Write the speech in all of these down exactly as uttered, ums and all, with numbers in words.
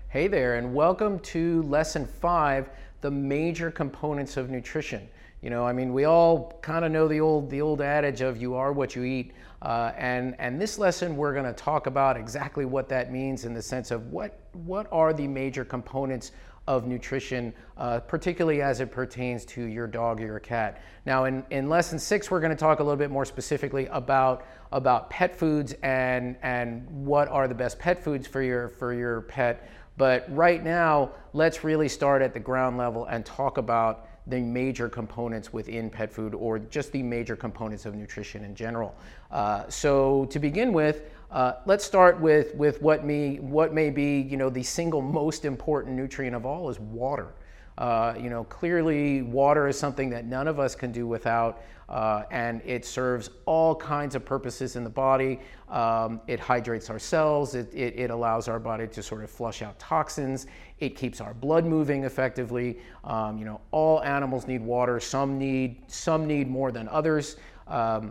Hey there, and welcome to lesson five, the major components of nutrition. You know, I mean, we all kind of know the old the old adage of you are what you eat, uh, and and this lesson we're going to talk about exactly what that means in the sense of what what are the major components of nutrition, uh, particularly as it pertains to your dog or your cat. Now, in, in lesson six, we're going to talk a little bit more specifically about about pet foods and and what are the best pet foods for your for your pet. But right now, let's really start at the ground level and talk about the major components within pet food, or just the major components of nutrition in general. Uh, so to begin with, uh, let's start with, with what, may, what may be you know, the single most important nutrient of all is water. Uh, you know, clearly water is something that none of us can do without, uh, and it serves all kinds of purposes in the body. Um, it hydrates our cells, it, it, it allows our body to sort of flush out toxins, it keeps our blood moving effectively. Um, you know, all animals need water, some need, some need more than others. Um,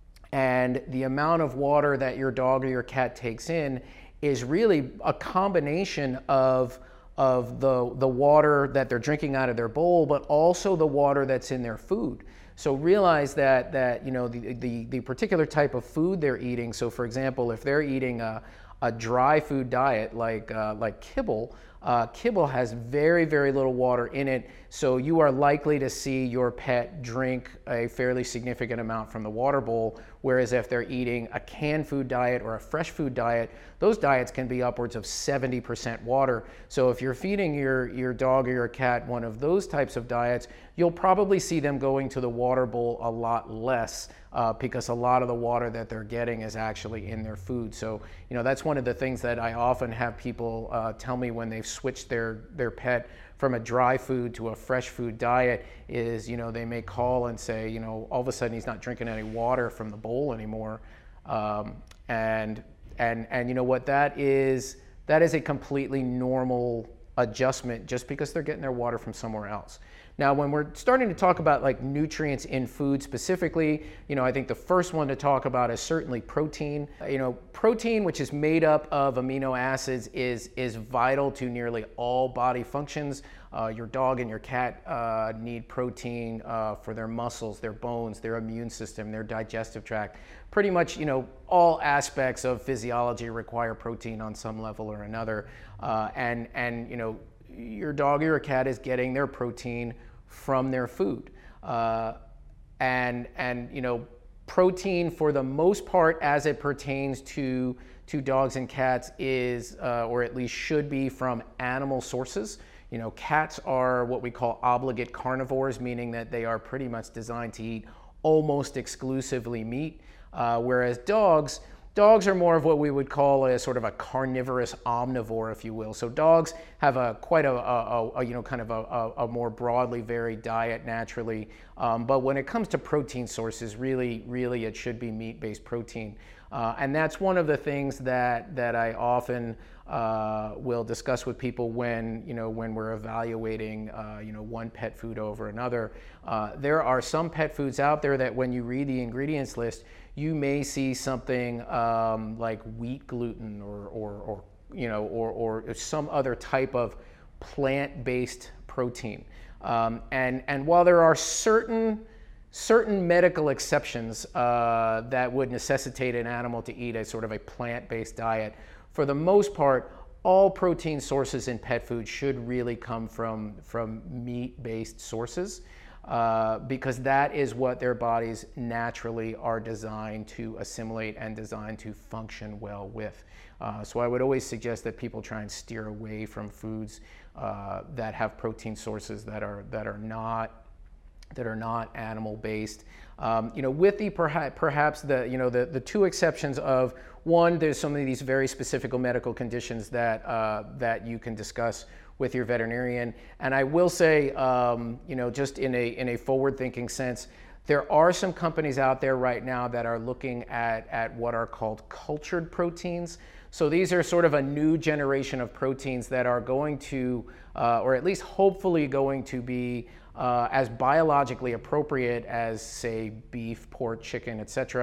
and the amount of water that your dog or your cat takes in is really a combination of of the, the water that they're drinking out of their bowl, but also the water that's in their food. So realize that, that you know, the, the, the particular type of food they're eating. So for example, if they're eating a, a dry food diet like, uh, like kibble, uh, kibble has very, very little water in it. So you are likely to see your pet drink a fairly significant amount from the water bowl. Whereas if they're eating a canned food diet or a fresh food diet, those diets can be upwards of seventy percent water. So if you're feeding your, your dog or your cat one of those types of diets, you'll probably see them going to the water bowl a lot less uh, because a lot of the water that they're getting is actually in their food. So, you know, that's one of the things that I often have people uh, tell me when they've switched their, their pet from a dry food to a fresh food diet is, you know, they may call and say, you know, all of a sudden he's not drinking any water from the bowl anymore. Um, and, and, and you know what, that is, that is a completely normal adjustment just because they're getting their water from somewhere else. Now, when we're starting to talk about like nutrients in food specifically, you know, I think the first one to talk about is certainly protein. You know, protein, which is made up of amino acids, is, is vital to nearly all body functions. Uh, your dog and your cat uh, need protein uh, for their muscles, their bones, their immune system, their digestive tract. Pretty much, you know, all aspects of physiology require protein on some level or another. Uh, and, and, you know, your dog or your cat is getting their protein from their food. Uh, and, and, you know, protein for the most part as it pertains to, to dogs and cats is, uh, or at least should be, from animal sources. You know, cats are what we call obligate carnivores, meaning that they are pretty much designed to eat almost exclusively meat, uh, whereas dogs, Dogs are more of what we would call a sort of a carnivorous omnivore, if you will. So dogs have a quite a, a, a you know kind of a, a more broadly varied diet naturally. Um, but when it comes to protein sources, really, really, it should be meat-based protein, uh, and that's one of the things that that I often uh, will discuss with people when you know when we're evaluating uh, you know one pet food over another. Uh, there are some pet foods out there that when you read the ingredients list, you may see something um, like wheat gluten or, or, or you know, or, or some other type of plant-based protein. Um, and, and while there are certain, certain medical exceptions uh, that would necessitate an animal to eat a sort of a plant-based diet, for the most part, all protein sources in pet food should really come from, from meat-based sources. Uh, because that is what their bodies naturally are designed to assimilate and designed to function well with. Uh, so I would always suggest that people try and steer away from foods uh, that have protein sources that are that are not that are not animal based. Um, you know, with the perhaps, perhaps the you know the the two exceptions of one, there's some of these very specific medical conditions that uh, that you can discuss with your veterinarian. And I will say, um, you know, just in a in a forward-thinking sense, there are some companies out there right now that are looking at at what are called cultured proteins. So these are sort of a new generation of proteins that are going to, uh, or at least hopefully going to be uh, as biologically appropriate as, say, beef, pork, chicken, et cetera,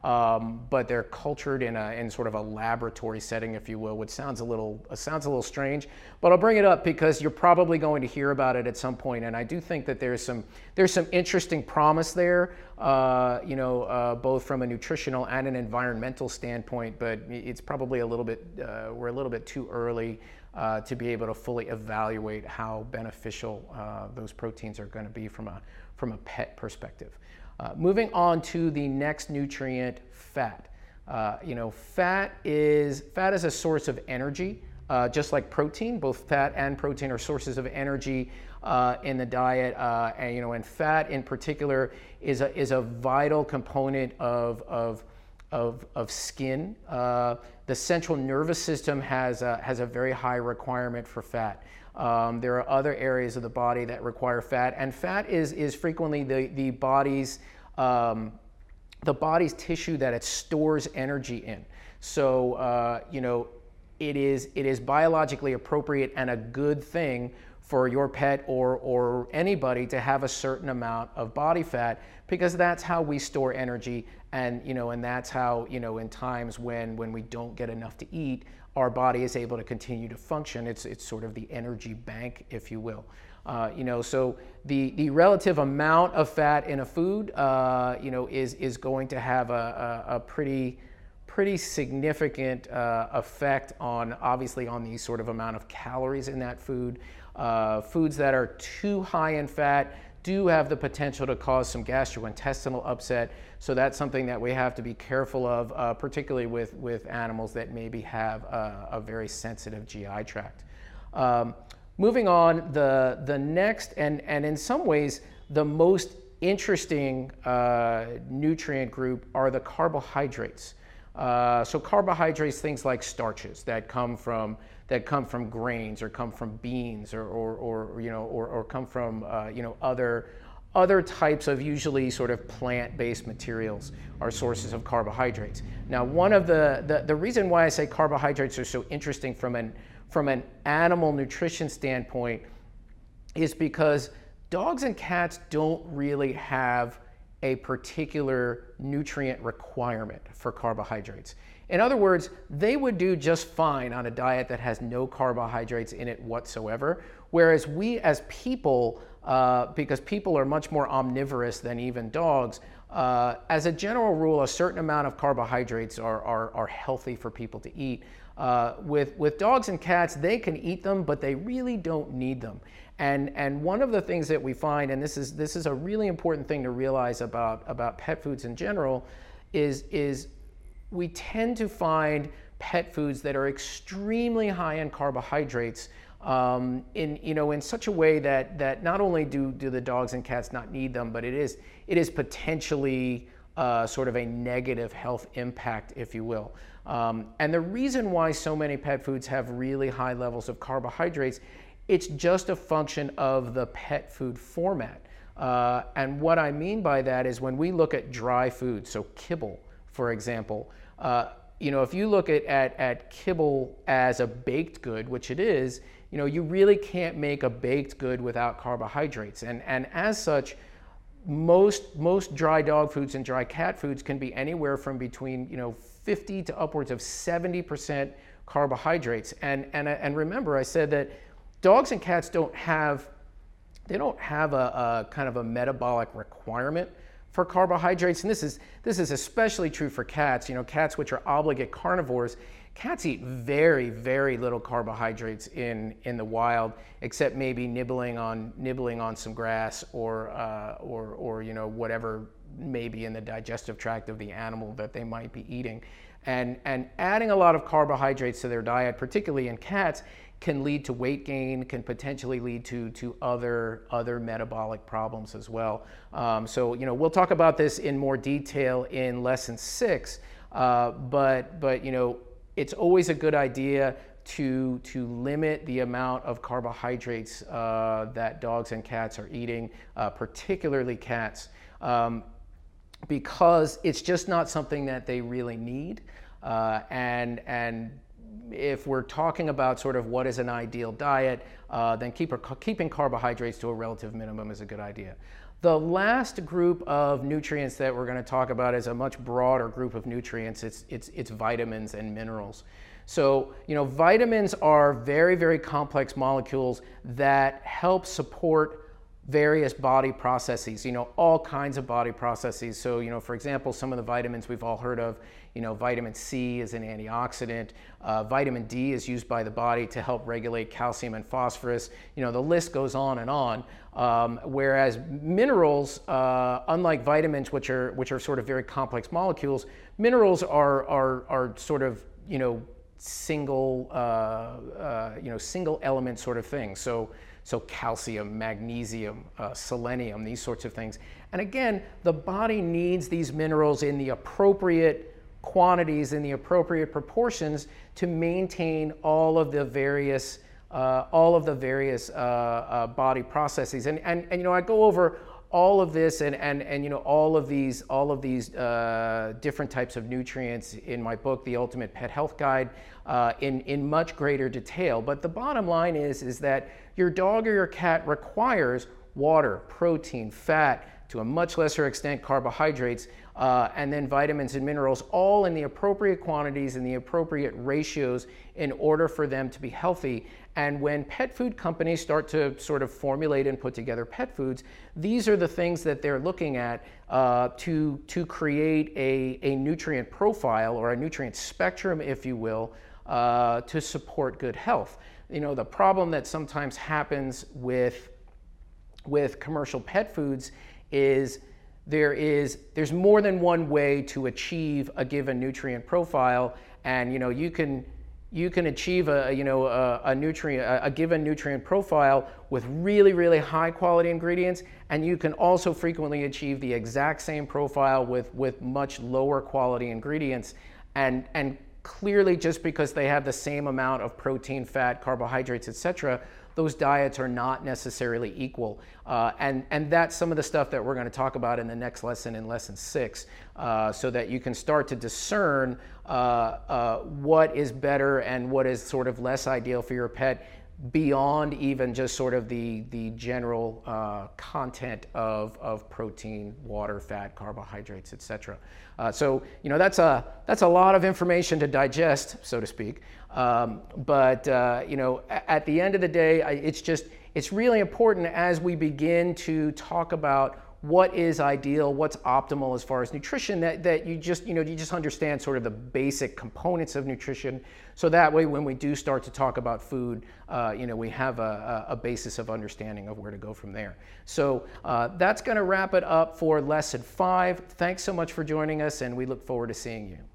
um, but they're cultured in a in sort of a laboratory setting, if you will, which sounds a little uh, sounds a little strange. But I'll bring it up because you're probably going to hear about it at some point, and I do think that there's some there's some interesting promise there, uh, you know, uh, both from a nutritional and an environmental standpoint. But it's probably a little bit uh, we're a little bit too early uh, to be able to fully evaluate how beneficial uh, those proteins are going to be from a from a pet perspective. Uh, moving on to the next nutrient, fat. Uh, you know, fat is fat is a source of energy, uh, just like protein. Both fat and protein are sources of energy uh, in the diet, uh, and you know, and fat in particular is a is a vital component of of of, of skin. Uh, the central nervous system has a, has a very high requirement for fat. Um, there are other areas of the body that require fat, and fat is is frequently the the body's um, the body's tissue that it stores energy in. So uh, you know, it is it is biologically appropriate and a good thing for your pet or or anybody to have a certain amount of body fat, because that's how we store energy, and you know, and that's how, you know, in times when when we don't get enough to eat, our body is able to continue to function. It's it's sort of the energy bank, if you will. Uh, you know, so the the relative amount of fat in a food, uh, you know, is is going to have a, a, a pretty pretty significant uh, effect on, obviously, on the sort of amount of calories in that food. Uh, foods that are too high in fat do have the potential to cause some gastrointestinal upset. So that's something that we have to be careful of, uh, particularly with, with animals that maybe have a, a very sensitive G I tract. Um, moving on, the, the next, and, and in some ways, the most interesting uh, nutrient group are the carbohydrates. Uh, so carbohydrates, things like starches that come from that come from grains or come from beans or, or, or you know, or, or come from uh, you know, other other types of usually sort of plant-based materials are sources of carbohydrates. Now, one of the, the the reason why I say carbohydrates are so interesting from an from an animal nutrition standpoint is because dogs and cats don't really have a particular nutrient requirement for carbohydrates. In other words, they would do just fine on a diet that has no carbohydrates in it whatsoever, whereas we as people, uh, because people are much more omnivorous than even dogs, uh, as a general rule, a certain amount of carbohydrates are, are, are healthy for people to eat. Uh, with, with dogs and cats, they can eat them, but they really don't need them. And, and one of the things that we find, and this is, this is a really important thing to realize about, about pet foods in general, is, is we tend to find pet foods that are extremely high in carbohydrates um, in, you know, in such a way that, that not only do, do the dogs and cats not need them, but it is, it is potentially uh, sort of a negative health impact, if you will. Um, and the reason why so many pet foods have really high levels of carbohydrates, it's just a function of the pet food format. Uh, and what I mean by that is when we look at dry food, so kibble, for example, uh, you know, if you look at, at, at kibble as a baked good, which it is, you know, you really can't make a baked good without carbohydrates. And, and as such, most, most dry dog foods and dry cat foods can be anywhere from between, you know, fifty to upwards of seventy percent carbohydrates. And, and, and remember, I said that dogs and cats don't have, they don't have a, a kind of a metabolic requirement for carbohydrates, and this is this is especially true for cats. You know, cats, which are obligate carnivores, cats eat very, very little carbohydrates in in the wild, except maybe nibbling on nibbling on some grass or uh, or or you know, whatever may be in the digestive tract of the animal that they might be eating, and and adding a lot of carbohydrates to their diet, particularly in cats, can lead to weight gain, can potentially lead to to other other metabolic problems as well. Um, so you know, we'll talk about this in more detail in lesson six. Uh, but but you know, it's always a good idea to to limit the amount of carbohydrates uh, that dogs and cats are eating, uh, particularly cats, um, because it's just not something that they really need. Uh, and and if we're talking about sort of what is an ideal diet, uh, then keep, keeping carbohydrates to a relative minimum is a good idea. The last group of nutrients that we're going to talk about is a much broader group of nutrients. It's, it's, it's vitamins and minerals. So, you know, vitamins are very, very complex molecules that help support various body processes, you know, all kinds of body processes. So, you know, for example, some of the vitamins we've all heard of, you know, vitamin C is an antioxidant. Uh, vitamin D is used by the body to help regulate calcium and phosphorus. You know, the list goes on and on. Um, whereas minerals, uh, unlike vitamins, which are which are sort of very complex molecules, minerals are are are sort of, you know, single uh, uh, you know single element sort of things. So. So calcium, magnesium, uh, selenium, these sorts of things. And again, the body needs these minerals in the appropriate quantities, in the appropriate proportions to maintain all of the various, uh, all of the various uh, uh, body processes. And, and, and you know, I go over all of this and, and, and you know, all of these, all of these uh, different types of nutrients in my book, The Ultimate Pet Health Guide, uh, in, in much greater detail. But the bottom line is, is that your dog or your cat requires water, protein, fat, to a much lesser extent carbohydrates, uh, and then vitamins and minerals, all in the appropriate quantities and the appropriate ratios in order for them to be healthy. And when pet food companies start to sort of formulate and put together pet foods, these are the things that they're looking at uh, to, to create a, a nutrient profile or a nutrient spectrum, if you will, uh, to support good health. You know, the problem that sometimes happens with, with commercial pet foods is there is there's more than one way to achieve a given nutrient profile, and you know you can you can achieve a you know a, a nutrient a, a given nutrient profile with really really high quality ingredients, and you can also frequently achieve the exact same profile with with much lower quality ingredients, and and clearly just because they have the same amount of protein, fat, carbohydrates, et cetera, those diets are not necessarily equal. Uh, and, and that's some of the stuff that we're going to talk about in the next lesson, in lesson six, uh, so that you can start to discern uh, uh, what is better and what is sort of less ideal for your pet beyond even just sort of the, the general uh, content of, of protein, water, fat, carbohydrates, et cetera. Uh, so, you know, that's a, that's a lot of information to digest, so to speak. Um, but, uh, you know, at the end of the day, I, it's just, it's really important as we begin to talk about what is ideal, what's optimal as far as nutrition, that, that you just, you know, you just understand sort of the basic components of nutrition. So that way, when we do start to talk about food, uh, you know, we have a, a basis of understanding of where to go from there. So uh, that's going to wrap it up for lesson five. Thanks so much for joining us, and we look forward to seeing you.